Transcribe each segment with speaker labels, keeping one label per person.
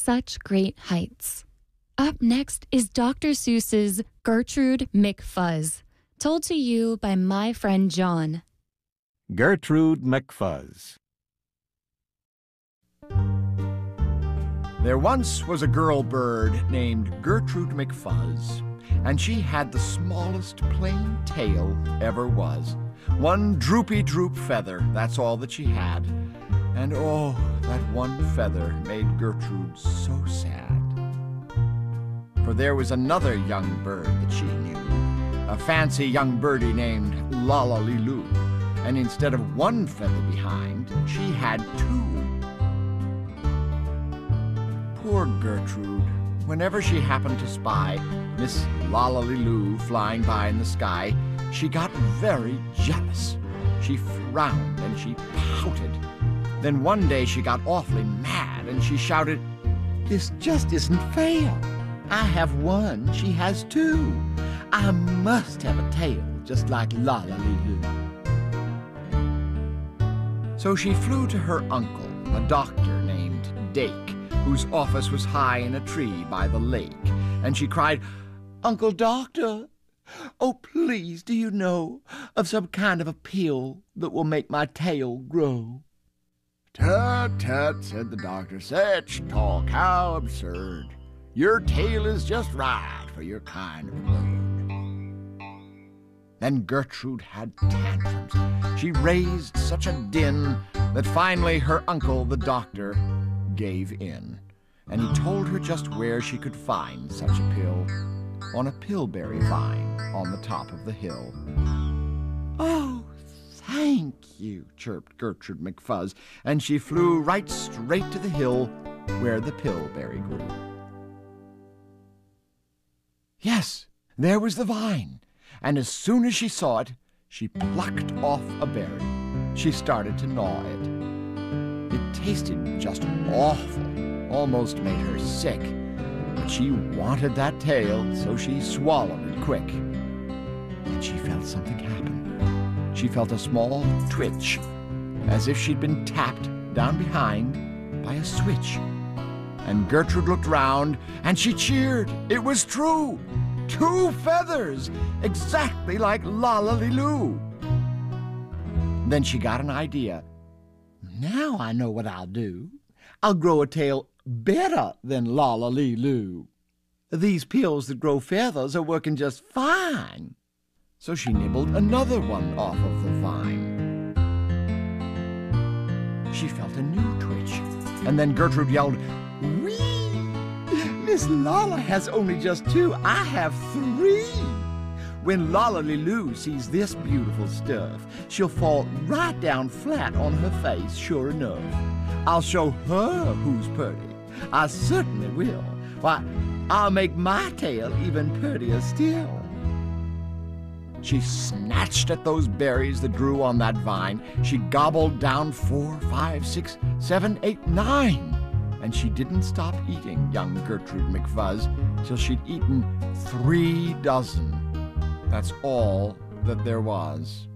Speaker 1: such great heights. Up next is Dr. Seuss's Gertrude McFuzz, told to you by my friend John.
Speaker 2: Gertrude McFuzz.
Speaker 3: There once was a girl bird named Gertrude McFuzz, and she had the smallest plain tail ever was. One droopy droop feather, that's all that she had. And oh, that one feather made Gertrude so sad. For there was another young bird that she knew, a fancy young birdie named Lollaliloo, and instead of one feather behind, she had two. Poor Gertrude, whenever she happened to spy Miss Lollaliloo flying by in the sky, she got very jealous. She frowned and she pouted. Then one day she got awfully mad and she shouted, "This just isn't fair. I have one, she has two. I must have a tail just like Lollaliloo." So she flew to her uncle, a doctor named Dake, whose office was high in a tree by the lake, and she cried, "Uncle Doctor, oh please, do you know of some kind of a pill that will make my tail grow?" "Tut, tut," said the doctor, "such talk, how absurd. Your tail is just right for your kind of bird." Then Gertrude had tantrums. She raised such a din that finally her uncle, the doctor, gave in, and he told her just where she could find such a pill, on a pillberry vine on the top of the hill. "Oh, thank you," chirped Gertrude McFuzz, and she flew right straight to the hill where the pillberry grew. Yes, there was the vine, and as soon as she saw it, she plucked off a berry. She started to gnaw it. It tasted just awful, almost made her sick, but she wanted that tail, so she swallowed it quick. Then she felt something happen. She felt a small twitch, as if she'd been tapped down behind by a switch. And Gertrude looked round, and she cheered. It was true! 2 feathers, exactly like Lollaliloo. Then she got an idea. Now I know what I'll do. I'll grow a tail better than Lollaliloo. These pills that grow feathers are working just fine. So she nibbled another one off of the vine. She felt a new twitch, and then Gertrude yelled, "Whee! Miss Lolla has only just 2. I have 3. When Lollaliloo sees this beautiful stuff, she'll fall right down flat on her face, sure enough. I'll show her who's pretty. I certainly will. Why, I'll make my tail even prettier still." She snatched at those berries that grew on that vine. She gobbled down 4, 5, 6, 7, 8, 9. And she didn't stop eating young Gertrude McFuzz till she'd eaten 3 dozen. That's all that there was.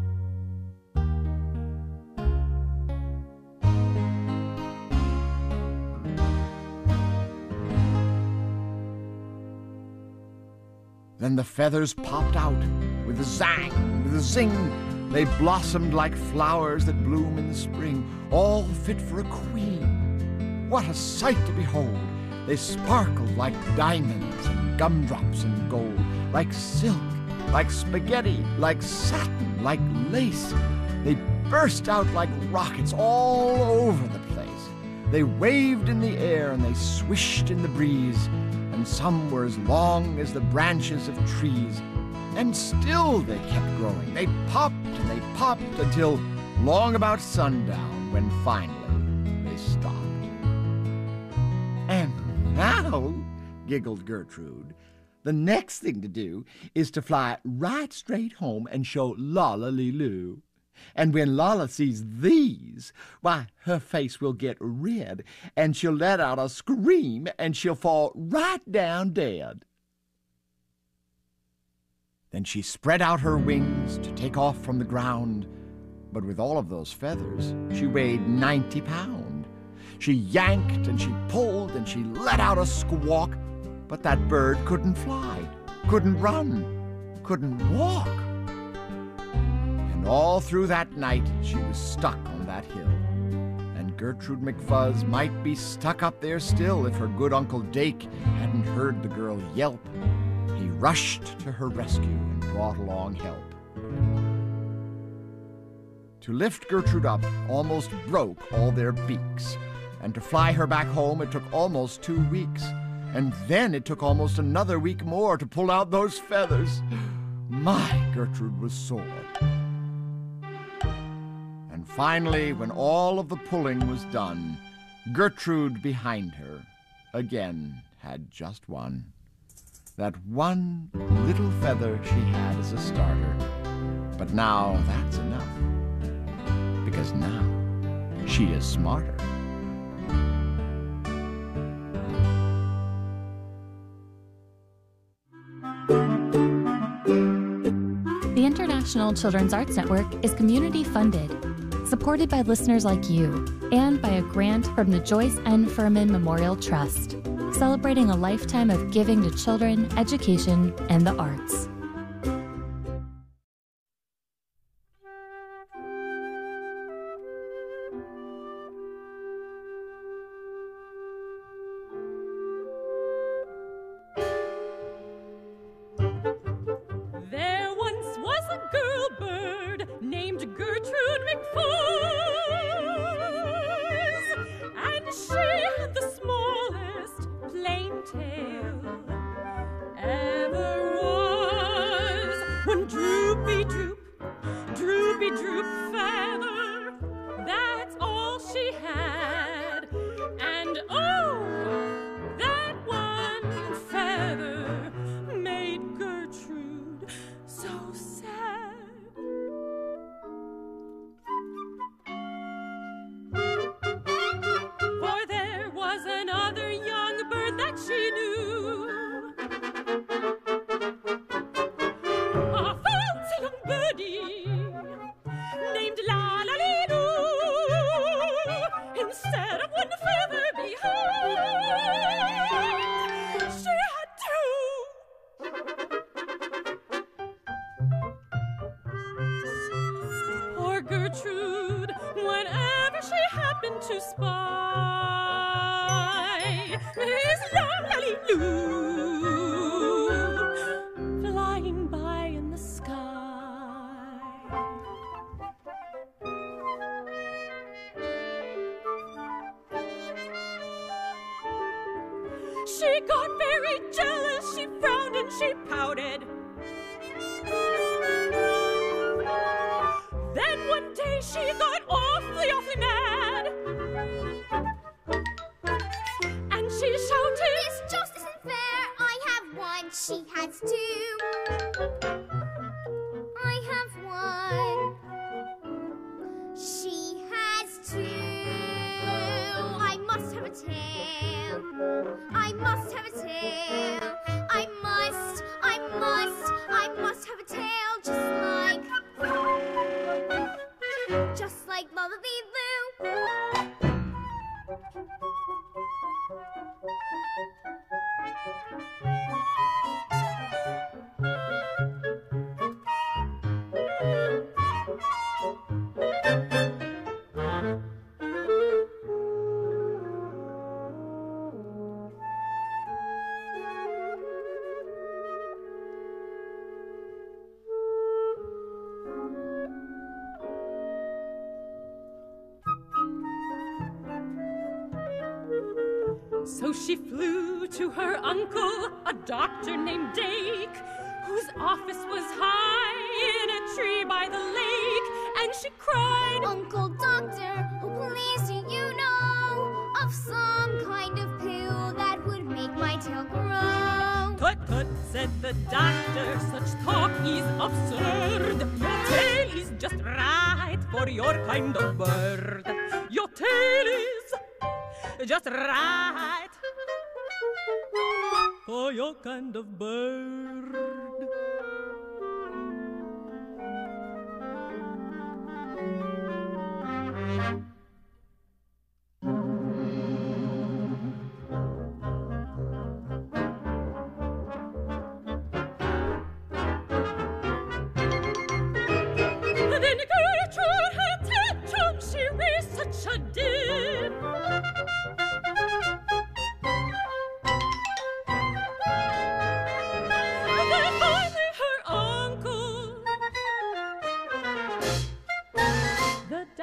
Speaker 3: Then the feathers popped out with a zang, with a zing. They blossomed like flowers that bloom in the spring, all fit for a queen. What a sight to behold! They sparkled like diamonds and gumdrops and gold, like silk, like spaghetti, like satin, like lace. They burst out like rockets all over the place. They waved in the air and they swished in the breeze, and some were as long as the branches of trees. And still they kept growing. They popped and they popped until long about sundown, when finally they stopped. "And now," giggled Gertrude, "the next thing to do is to fly right straight home and show Lollaliloo. And when Lolla sees these, why, her face will get red, and she'll let out a scream, and she'll fall right down dead." Then she spread out her wings to take off from the ground, but with all of those feathers, she weighed 90 pounds. She yanked and she pulled and she let out a squawk, but that bird couldn't fly, couldn't run, couldn't walk. And all through that night she was stuck on that hill. And Gertrude McFuzz might be stuck up there still if her good Uncle Dake hadn't heard the girl yelp. He rushed to her rescue and brought along help. To lift Gertrude up almost broke all their beaks, and to fly her back home it took almost 2 weeks, and then it took almost another week more to pull out those feathers. My, Gertrude was sore. And finally, when all of the pulling was done, Gertrude behind her again had just one. That one little feather she had as a starter. But now that's enough, because now she is smarter.
Speaker 1: The International Children's Arts Network is community funded, supported by listeners like you, and by a grant from the Joyce N. Furman Memorial Trust, celebrating a lifetime of giving to children, education, and the arts.
Speaker 4: There once was a girl bird named Gertrude McFuzz, and she had the smallest plain tail ever was. One droopy droop, droopy droop feather, that's all she had. And oh, that one feather made Gertrude so sad. For there was another young bird that she knew, a fancy young birdie named La-la-lee-doo. Instead of one feather behind, she had two. Poor Gertrude, whenever she happened to spy Miss La-la-lee-loo flying by in the sky, she got very jealous, she frowned and she pouted. Then one day she got awfully, awfully mad, and she shouted,
Speaker 5: This just isn't fair. I have one, she has two. I have one, she has two. I must have a tail. I must have a tail. I must have a tail, just like Lullaby-Loo.
Speaker 4: So she flew to her uncle, a doctor named Dake, whose office was high in a tree by the lake, and she cried,
Speaker 5: Uncle Doctor, oh please do you know of some kind of pill that would make my tail grow?
Speaker 4: Tut tut, said the doctor, such talk is absurd. Your tail is just right for your kind of bird. Your tail is just right for your kind of bird.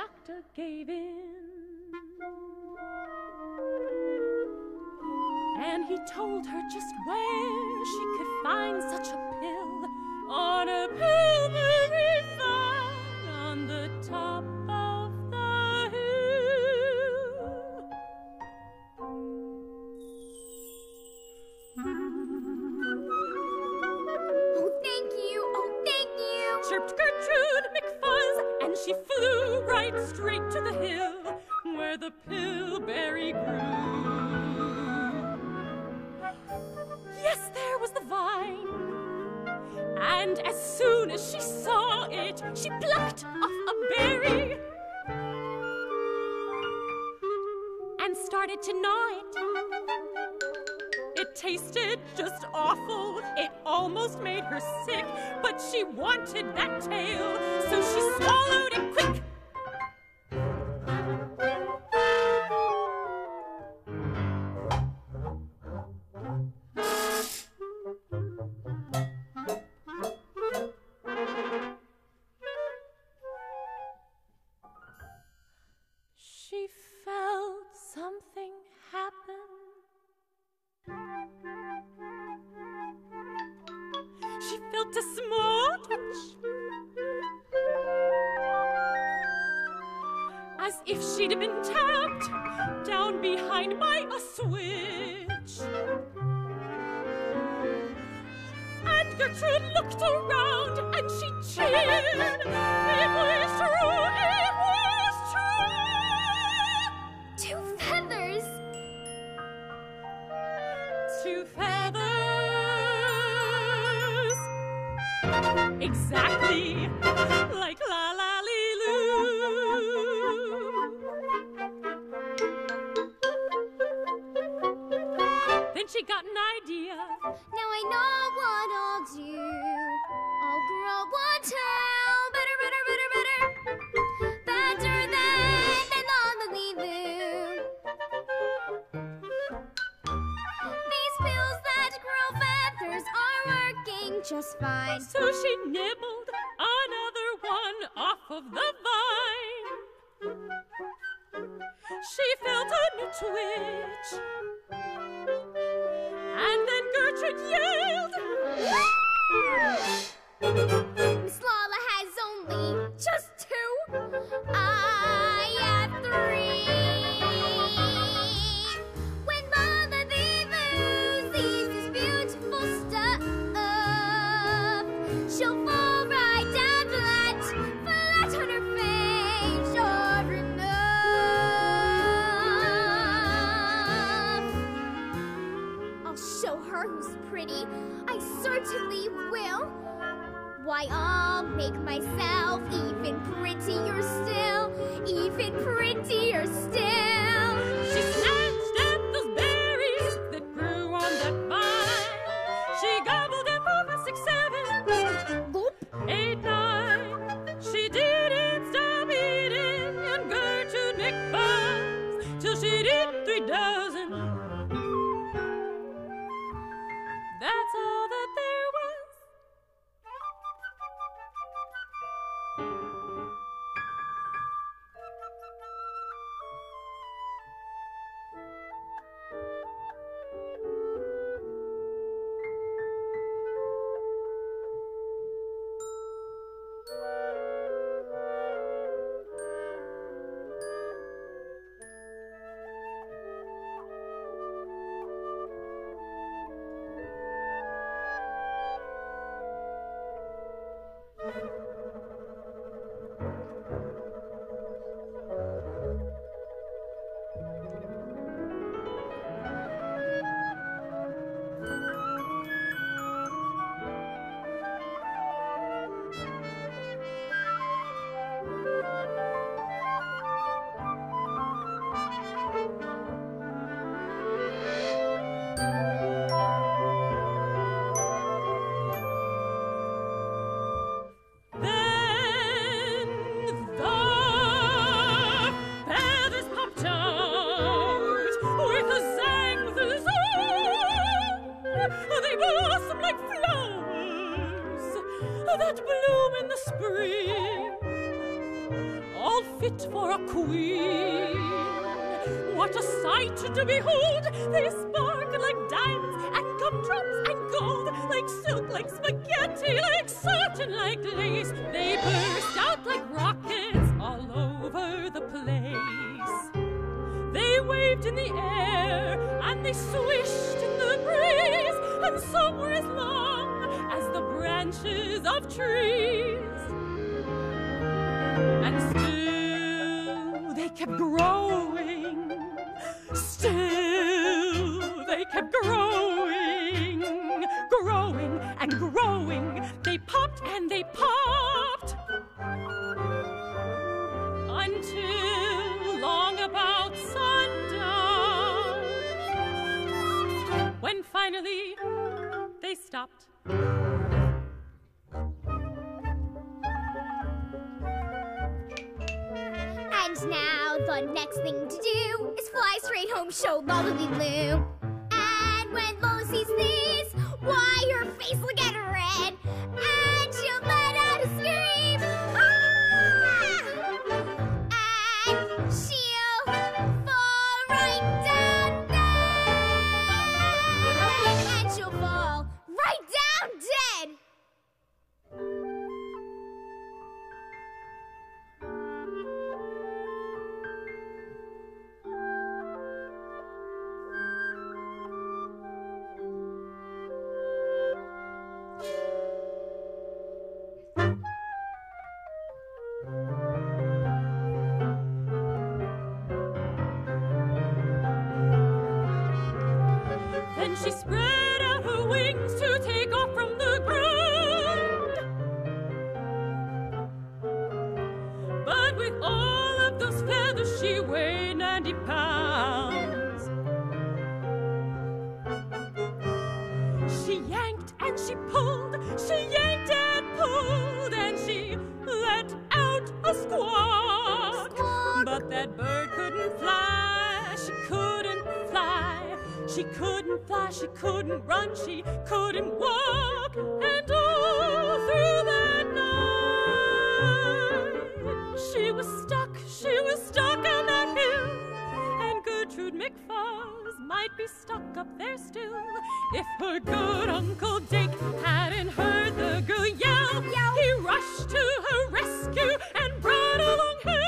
Speaker 4: doctor gave in. And he told her just where she could find such a pill on a Pilbury vine on the top of the hill.
Speaker 5: Oh, thank you,
Speaker 4: Chirped Gertrude McFuzz, and she flew right straight to the hill where the Pilberry grew. Yes, there was the vine, and as soon as she saw it, she plucked off a berry and started to gnaw it. It tasted just awful. It almost made her sick, but she wanted that tail, so she swallowed it quick. She felt something happen. She felt a small touch, as if she'd been tapped down behind by a switch. And Gertrude looked around and she cheered. It was true, it was true.
Speaker 5: 2 feathers.
Speaker 4: 2 feathers, exactly like La La Lee Loo. Then she got an idea.
Speaker 5: Now I know what I'll do. I'll grow one tail, better, better, better, better, better than La La Lee Loo. These pills that grow feathers are working just fine.
Speaker 4: So she nibbled another one off of the vine. She felt a new twitch. And then Gertrude yelled,
Speaker 5: Miss Lala has only just 2. I have 3. When Lala Lee Loo sees this beautiful stuff, she'll fall right down flat on her face, sure enough. I'll show her who's pretty. I certainly will. Why, I'll make myself even prettier still, even prettier still.
Speaker 4: she snatched at those berries that grew on that vine. She gobbled them for 5, 6, 7,
Speaker 5: Gulp.
Speaker 4: 8, 9. She didn't stop eating, and Gertrude McFuzz, till she'd eaten 3 dozen. That's all that there was. fit for a queen. What a sight to behold! They sparkle like diamonds and gumdrops and gold, like silk, like spaghetti, like satin, like lace. They burst out like rockets all over the place. They waved in the air and they swished in the breeze, and some were as long as the branches of trees. And still they kept growing. Still they kept growing, growing and growing. They popped and they popped until long about sundown, when finally they stopped.
Speaker 5: And now the next thing to do is fly straight home, show Lola Blue. And when Lola sees this, why her face will get red, and she'll let out a scream, ah! And she'll fall right down dead. And she'll fall right down dead.
Speaker 4: Then she spread out her wings to take off from the ground. But with all of those feathers, she weighed 90 pounds. She yanked and she pulled, she yanked and pulled, and she let out a squawk. But that bird couldn't fly, she couldn't fly. She couldn't fly, she couldn't run, she couldn't walk. And all through that night, she was stuck on that hill. And Gertrude McFuzz might be stuck up there still, if her good Uncle Dick hadn't heard the girl yell. He rushed to her rescue and brought along help.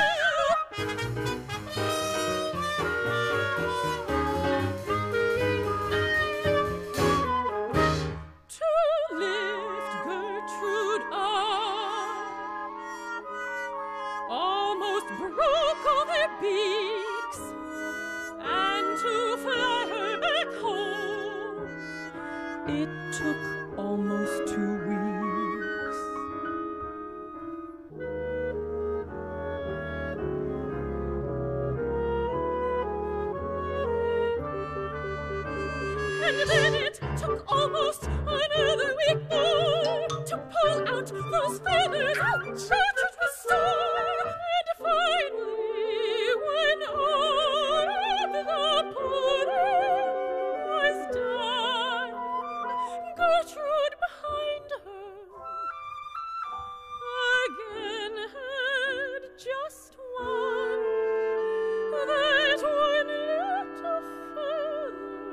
Speaker 4: Broke all their beaks, and to fly her back home, it took almost 2 weeks. And then it took almost another week more to pull out those feathers. Gertrude was sore, and finally, when all of the pulling was done, Gertrude behind her again had just one, that one little feather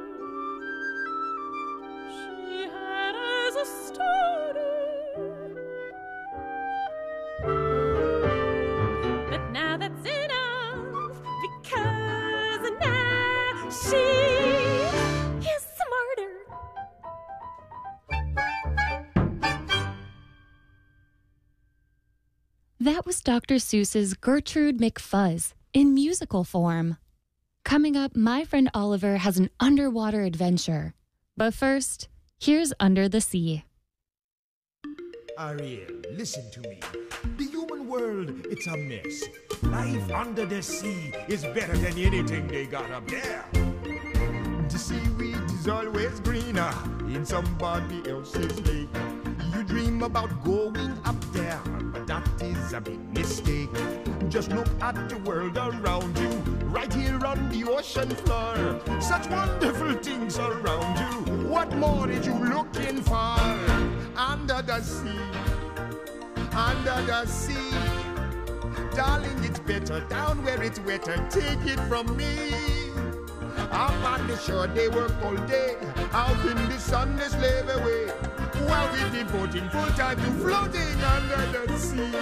Speaker 4: she had as a starter. But now that's enough, because now she is smarter.
Speaker 1: That was Dr. Seuss's Gertrude McFuzz in musical form. Coming up, my friend Oliver has an underwater adventure. But first, here's Under the Sea.
Speaker 6: Ariel, listen to me. The human world, it's a mess. Life under the sea is better than anything they got up there. The seaweed is always greener in somebody else's lake. You dream about going up there, but that is a big mistake. Just look at the world around you, right here on the ocean floor. Such wonderful things around you. What more are you looking for? Under the sea, under the sea. darling, it's better down where it's wetter. Take it from me. Up on the shore they work all day, out in the sun they slave away, while we're devoting full time to floating under the sea.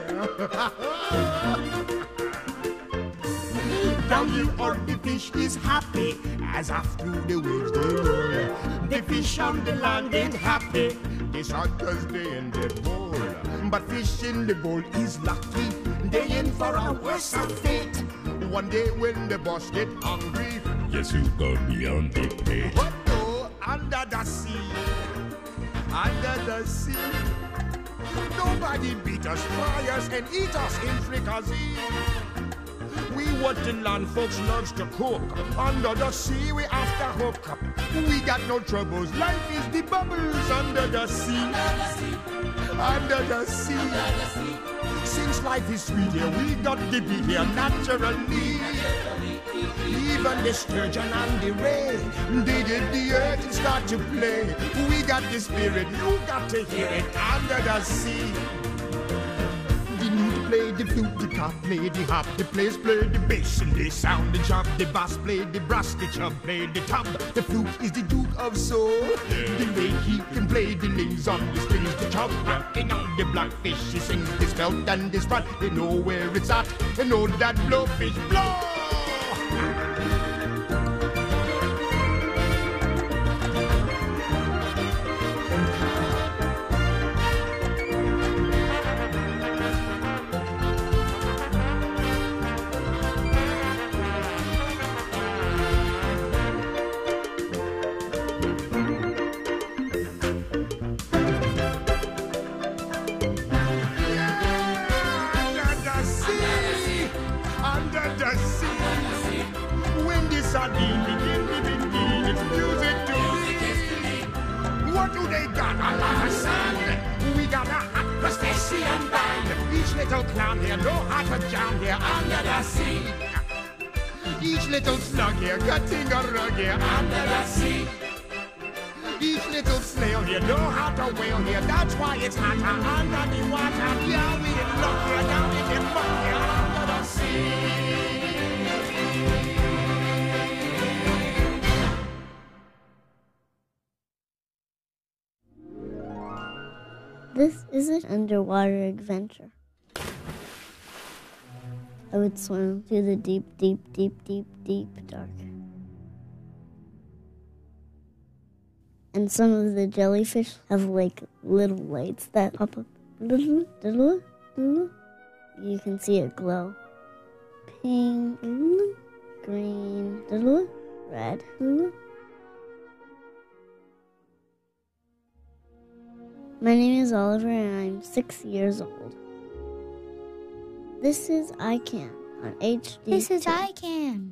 Speaker 6: Down here on the fish is happy, as off through the waves they roll. The fish on the land ain't happy, it's hot 'cause they in the bowl. But fish in the bowl is lucky, they in for a worse fate. One day when the boss get hungry, yes, you go beyond the pay. But no, under the sea, nobody beat us, fry us, and eat us in fricassee. We what the land folks loves to cook. Under the sea we have to hook up. We got no troubles. Life is the bubbles under the sea. Under the sea. Since life is sweet here, we got to be here naturally. Even the sturgeon and the ray, they did the earth and start to play. We got the spirit, you got to hear it under the sea. Play the flute, the cop, play the hop, the players play the bass and they sound the chop, the bass play the brass, the chub play the tub. The flute is the duke of soul. The way he can play the names on the strings, the chub rocking on the blackfish. He sings this belt and this front, they know where it's at, they know that blowfish blow. What do they got? A lot of sand. We got a hot crustacean band. Each little clown here know how to jam here under the sea. Each little slug here cutting a rug here under the sea. Each little snail here know how to whale here. That's why it's hotter under the water. Yeah, we in luck here, down in the muck here under the sea.
Speaker 7: This is an underwater adventure. I would swim to the deep, deep, deep, deep, deep dark. And some of the jellyfish have like little lights that pop up. You can see it glow. Pink, green, red. My name is Oliver and I'm 6 years old. This is I Can on HD.
Speaker 5: This is I Can.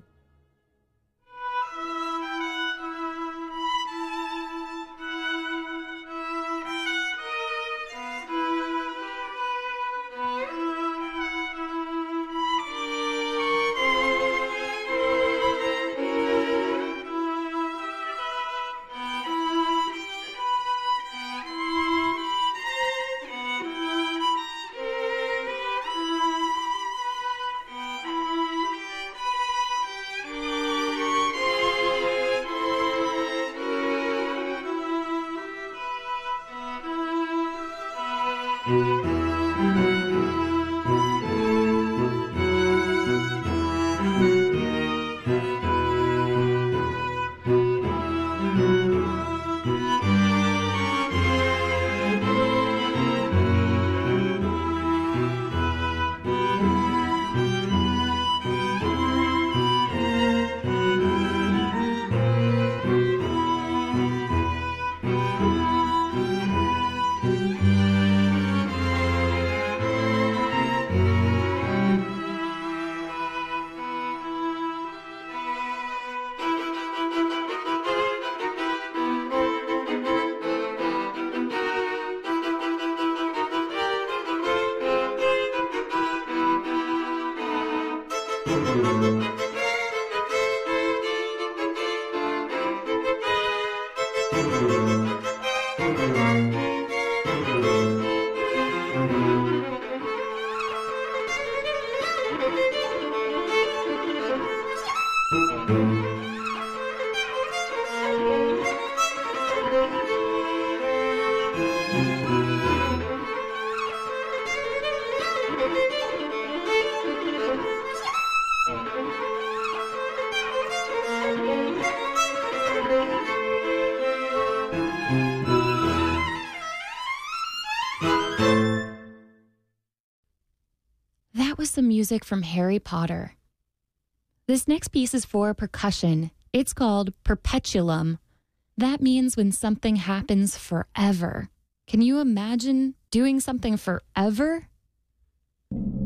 Speaker 1: That was the music from Harry Potter. This next piece is for percussion. It's called Perpetuum. That means when something happens forever. Can you imagine doing something forever?